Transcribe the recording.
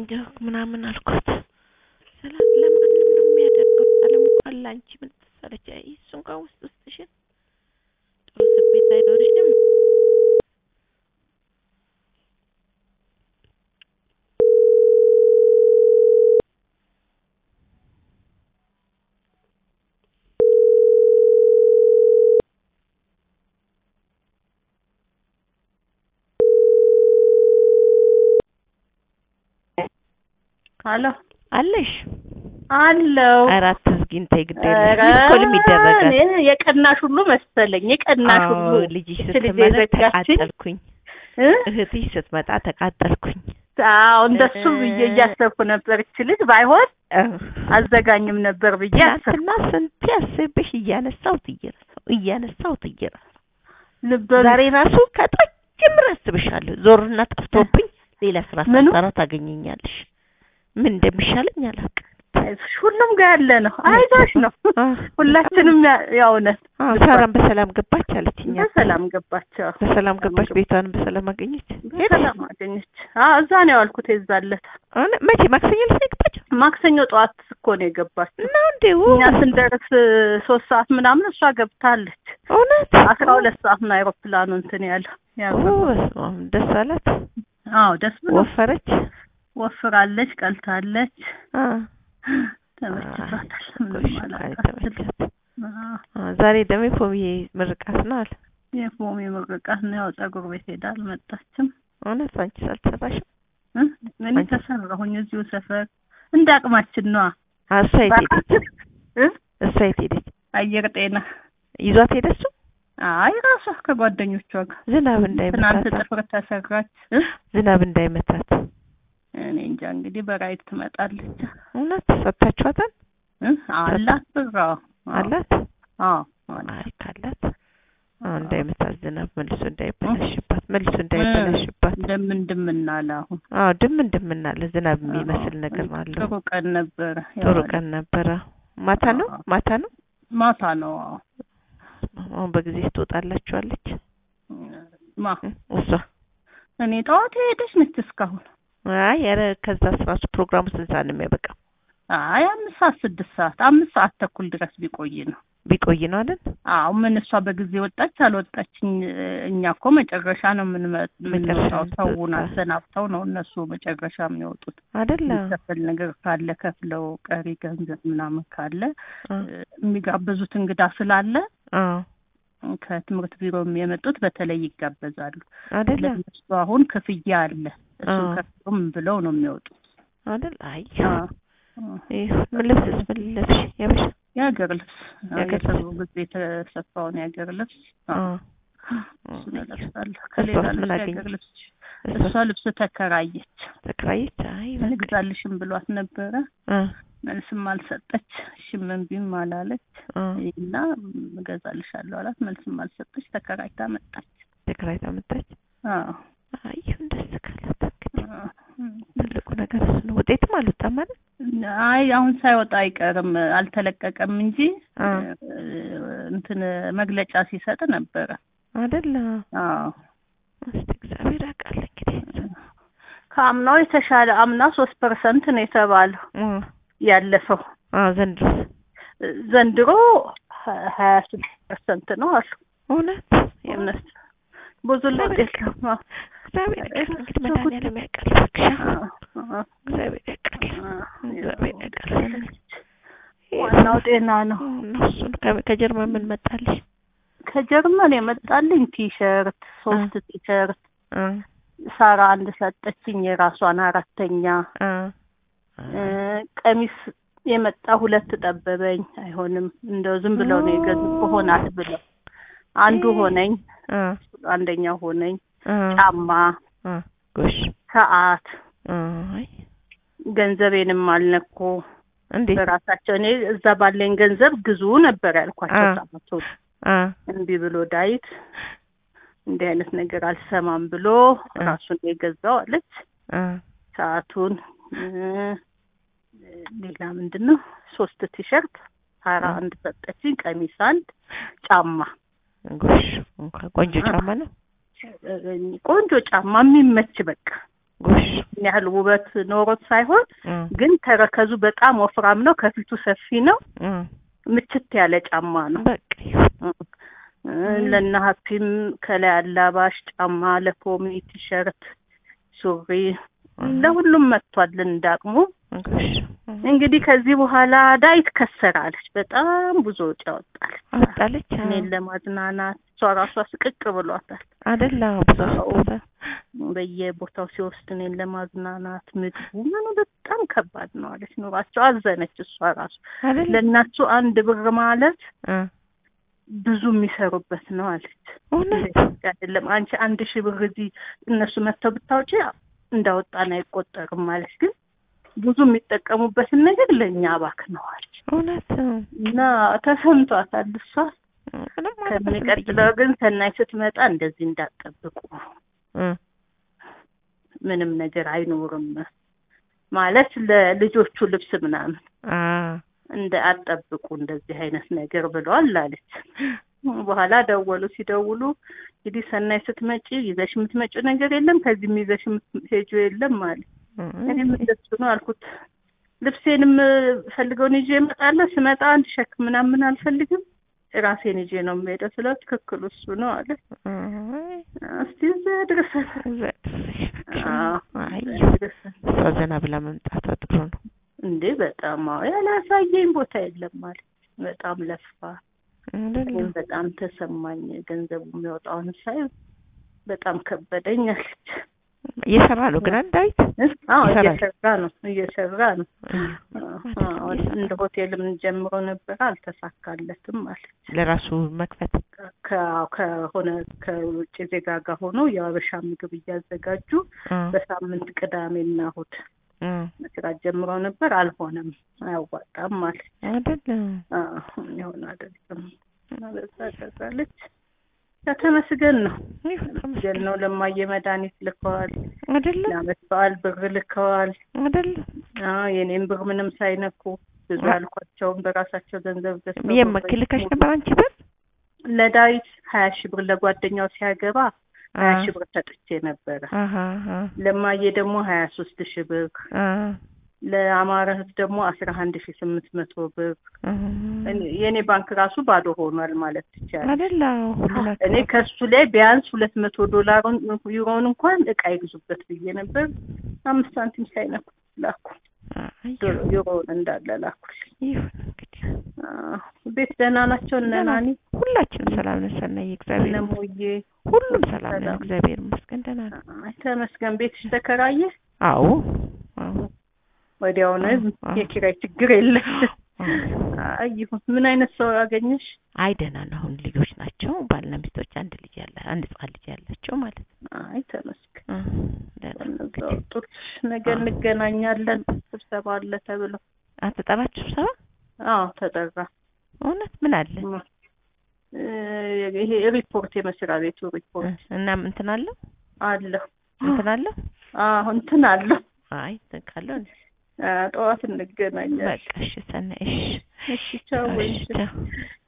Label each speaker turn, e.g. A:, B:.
A: እንደው ምናምን አልኩት ሰላም ለማንም ነው የሚያደርገው አለም እንኳን ላንቺ ምን ተሰረች እሱ እንኳን ውስጥሽን ጥሩ ስሜት አይኖርሽም
B: አሎ
A: አለሽ
B: አለው
A: አራት ዝጊን ተይግደል ይስኮልም ይደረጋል
B: የቀናሽ ሁሉ መሰለኝ የቀናሽ ሁሉ
A: ልጅሽ ስትመጣ ተቃጠልኩኝ እህትሽ ስትመጣ ተቃጠልኩኝ
B: አዎ እንደሱ እያሰብኩ ነበር እቺ ልጅ ባይሆን አዘጋኝም ነበር ብዬ
A: አሰብኩና ስንት ያሰብሽ እያነሳው ዛሬ ራሱ ከጠጅም ረስብሻለሁ ዞርና ጠፍቶብኝ ሌላ ስራ ሰራ ታገኘኛለሽ ምን እንደሚሻለኝ አላውቅም
B: ሁሉም ጋር ያለ ነው አይዞሽ ነው ሁላችንም ያው ነን
A: ሰላም በሰላም ገባች አለችኝ
B: በሰላም ገባች
A: ቤቷን በሰላም አገኘች
B: እዛ ነው ያልኩት የዛለት
A: መቼ ማክሰኞ ልትገባች
B: ማክሰኞ ጠዋት እኮ ነው የገባችው
A: ነው እንዴው
B: እኛ ስንደርስ 3 ሰዓት ምናምን እሷ ገብታለች
A: እውነት
B: 12 ሰዓት ነው አይሮፕላኑ እንትን ያለው
A: ደስ አላት
B: አዎ ደስ ብሎ ወፍራለች ቀልታለች ተመችቷታል
A: ዛሬ ደግሞ ፎሚዬ ምርቃት ነው አለ
B: የፎሚዬ ምርቃት ነው ያው ፀጉር ቤት ሄዳ አልመጣችም
A: እውነት አንቺ ሳልተሰራሽም
B: ምን ተሰራሁኝ እዚሁ ሰፈር እንዳቅማችን ነው
A: እሷ ሄደች
B: አየር ጤና
A: ይዟት ሄደች
B: አይ ራሷ ከጓደኞቿ ጋር
A: ዝናብ እንዳይመታት
B: ትናንት ጥፍር ተሰራች
A: ዝናብ እንዳይመታት
B: እኔ እንጃ እንግዲህ በራይት ትመጣለች
A: እውነት ሰጣችኋታል
B: አላት ብራው
A: አላት
B: አይ
A: ካላት እንዳይመታት ዝናብ መልሶ እንዳይበላሽባት
B: እንደምናለ አሁን
A: እንደምናለ ዝናብ የሚመስል ነገር ማለት
B: ጥሩ ቀን ነበረ
A: ማታ ነው አሁን በጊዜ ትወጣላችኋለች እሷ
B: እኔ ጠዋት ሄደች ነች እስካሁን
A: አይ ያረ ከዛ ስራሱ ፕሮግራሙ ስንት ሰዓት ነው የሚያበቃው
B: አይ 5 ሰዓት 6 ሰዓት ተኩል ድረስ ቢቆይ ነው አይደል አዎ ምን እሷ በጊዜ ወጣች አልወጣችኝ እኛ እኮ መጨረሻ ነው የምንመጣው ሰውና ሰናፍተው ነው እነሱ መጨረሻ የሚወጡት
A: አይደል
B: ከፈል ነገር ካለ ከፍለው ቀሪ ገንዘብ ምናምን ካለ የሚጋበዙት እንግዳ ስላለ ከትምህርት ቢሮም የመጡት በተለይ ይጋበዛሉ
A: አይደል
B: እሱ አሁን ክፍያ አለ እሱ ከፍም ብለው ነው የሚወጡት
A: አይደል አይ ምን ልብስ ያበሽ
B: የሀገር ልብስ ጊዜ የተሰፋውን የሀገር ልብስ እሱን ለብሳለሁ ከሌላ የሀገር ልብስ እሷ ልብስ ተከራየች አይ እንግዛልሽም ብሏት ነበረ መልስም አልሰጠች እሺም ቢም አላለች እና እገዛልሻለሁ አላት መልስም አልሰጠች ተከራይታ መጣች አይ እንደዚህ ካላት ትልቁ ነገር ነው ውጤትም አልወጣም ማለት አይ አሁን ሳይወጣ አይቀርም አልተለቀቀም እንጂ እንትን መግለጫ ሲሰጥ ነበረ
A: አይደል እግዚአብሔር ያውቃል እንግዲህ
B: ከአምናው የተሻለ አምና 3% ነው የተባለው ያለፈው ዘንድሮ 26% ነው አሉ እውነት ብዙ ለውጥ የለም
A: እግዚአብሔር እንግዲህ መድኃኒዓለም ያውቃል እግዚአብሔር ያውቃል
B: ዋናው ጤና ነው
A: እሱን ከጀርመን ምን መጣልሽ
B: ከጀርመን የመጣልኝ ቲሸርት 3 ቲሸርት ሳራ አንድ ሰጠችኝ የራሷን አራተኛ ቀሚስ የመጣ 2 ጠበበኝ አይሆንም እንደው ዝም ብለው ነው የገዙት ሆናት ብለው አንዱ ሆነኝ አንደኛው ሆነኝ ጫማ
A: ጎሽ
B: ሰዓት ገንዘቤንም አልነኩ በራሳቸው እኔ እዛ ባለኝ ገንዘብ ግዙ ነበር ያልኳቸው ሰዓቱ እንቢ ብሎ ዳይት እንዲህ አይነት ነገር አልሰማም ብሎ ራሱን የገዛው አለች ሰዓቱን ሌላ ምንድነው 3 ቲሸርት 21 ሰጠችኝ ቀሚስ አንድ ጫማ
A: ጎሽ ቆንጆ ጫማ ነው
B: ቆንጆ ጫማ የሚመች በቃ
A: ጎሽ
B: ያህል ውበት ኖሮት ሳይሆን ግን ተረከዙ በጣም ወፍራም ነው፣ ከፊቱ ሰፊ ነው፣ ምችት ያለ ጫማ ነው።
A: በቃ
B: ለና ሀፒም ከላይ አላባሽ ጫማ፣ ለፖሚ ቲሸርት፣ ሱሪ ለሁሉም መጥቷል እንዳቅሙ። እንግዲህ ከዚህ በኋላ ዳዊት ከሰራለች፣ በጣም ብዙ ወጪ አወጣለች። እኔን ለማዝናናት እሷ ራሷ ስቅቅ ብሏታል
A: አይደል? ብዙ
B: በየቦታው ሲወስድ እኔን ለማዝናናት ምግቡ ምኑ በጣም ከባድ ነው አለች። ኑሯቸው አዘነች እሷ ራሱ። ለእናሱ 1 ብር ማለት ብዙ የሚሰሩበት ነው አለች። አይደለም አንቺ 1000 ብር እዚህ እነሱ መተው ብታውጪ እንዳወጣን አይቆጠርም ማለት ግን ብዙ የሚጠቀሙበትን ነገር ለኛ አባክነዋል።
A: እውነት
B: እና ተሰምቷታል እሷ። ከሚቀጥለው ግን ሰናይ ስትመጣ እንደዚህ እንዳትጠብቁ፣ ምንም ነገር አይኖርም ማለት ለልጆቹ ልብስ ምናምን አትጠብቁ እንደዚህ አይነት ነገር ብለዋል አለች። በኋላ ሲደውሉ እንግዲህ ሰናይ ስትመጪ ይዘሽ የምትመጪው ነገር የለም፣ ከዚህም ይዘሽ የምትሄጂው የለም ማለት እኔ ምንድነው ነው አልኩት። ልብሴንም ፈልገውን ይዤ እመጣለሁ፣ ስመጣ አንድ ሸክም ምናምን አልፈልግም፣ ራሴን ይዤ ነው የምሄደው ስለው ትክክል እሱ ነው አለ። እስቲ ዘድረስ
A: ዘና ብላ መምጣቷ ጥሩ ነው
B: እንዴ? በጣም ያላሳየኝ ቦታ የለም ማለት በጣም ለፋ። በጣም ተሰማኝ። ገንዘቡ የሚወጣውን ሳይ በጣም ከበደኝ አለች።
A: እየሰራ ነው ግን ዳዊት?
B: እየሰራ ነው። እንደ ሆቴልም ጀምሮ ነበር አልተሳካለትም ማለት
A: ለራሱ መክፈት
B: ከሆነ ከውጭ ዜጋ ጋር ሆኖ የአበሻ ምግብ እያዘጋጁ በሳምንት ቅዳሜና እሑድ መስራት ጀምሮ ነበር። አልሆነም፣ አያዋጣም ማለት
A: አይደለም።
B: ይሆን አይደለም ተዛለች። ተመስገን ነው ለማየ መድኃኒት ልከዋል
A: አይደለ?
B: ለመስዋዕት ብር ልከዋል
A: አይደለ?
B: የኔን ብር ምንም ሳይነኩ ብዙ አልኳቸውም በራሳቸው ገንዘብ ገዝተው
A: የምክልከሽ ነበር አንቺ ብር
B: ለዳዊት 20 ሺህ ብር ለጓደኛው ሲያገባ 20 ሺህ ብር ሰጥቼ ነበር። ለማየ ደግሞ 23 ሺህ ብር፣ ለአማራህት ደግሞ 11800 ብር። የኔ ባንክ ራሱ ባዶ ሆኗል ማለት ይቻላል
A: አይደል?
B: እኔ ከሱ ላይ ቢያንስ $200 ዩሮን እንኳን እቃ ይግዙበት ብዬ ነበር። 5 ሳንቲም ሳይነኩ ላኩ። ዩሮን እንዳለ ላኩልኝ።
A: ይሁን እንግዲህ
B: ቤት ደህና ናቸው እነ ናኒ?
A: ሁላችንም ሰላም ነን ሰናይ፣ እግዚአብሔር ይመስገን። ሁሉም ሰላም ነን እግዚአብሔር ይመስገን፣ ደህና ነን።
B: ተመስገን። ቤትሽ ተከራየ?
A: አዎ
B: ወዲያው ነው የኪራይ ችግር የለም። ይሁን። ምን አይነት ሰው አገኘሽ?
A: አይ ደህና ነው። አሁን ልጆች ናቸው፣ ባልና ሚስቶች፣ አንድ ህጻን ልጅ ያላቸው ማለት ነው።
B: አይ ተመስገን። ጥሩ ነገ እንገናኛለን። ስብሰባ አለ ተብሎ
A: አትጠራችሁ ስብሰባ?
B: አዎ ተጠራ።
A: እውነት? ምን አለ?
B: ይሄ ሪፖርት የመስሪያ ቤቱ ሪፖርት
A: እና እንትን አለው
B: አለው
A: እንትን አለው?
B: አዎ እንትን አለው።
A: አይ ተካለው
B: ጠዋት እንገናኛለን።
A: በቃ እሺ ሰናይ፣ እሺ
B: ቻው።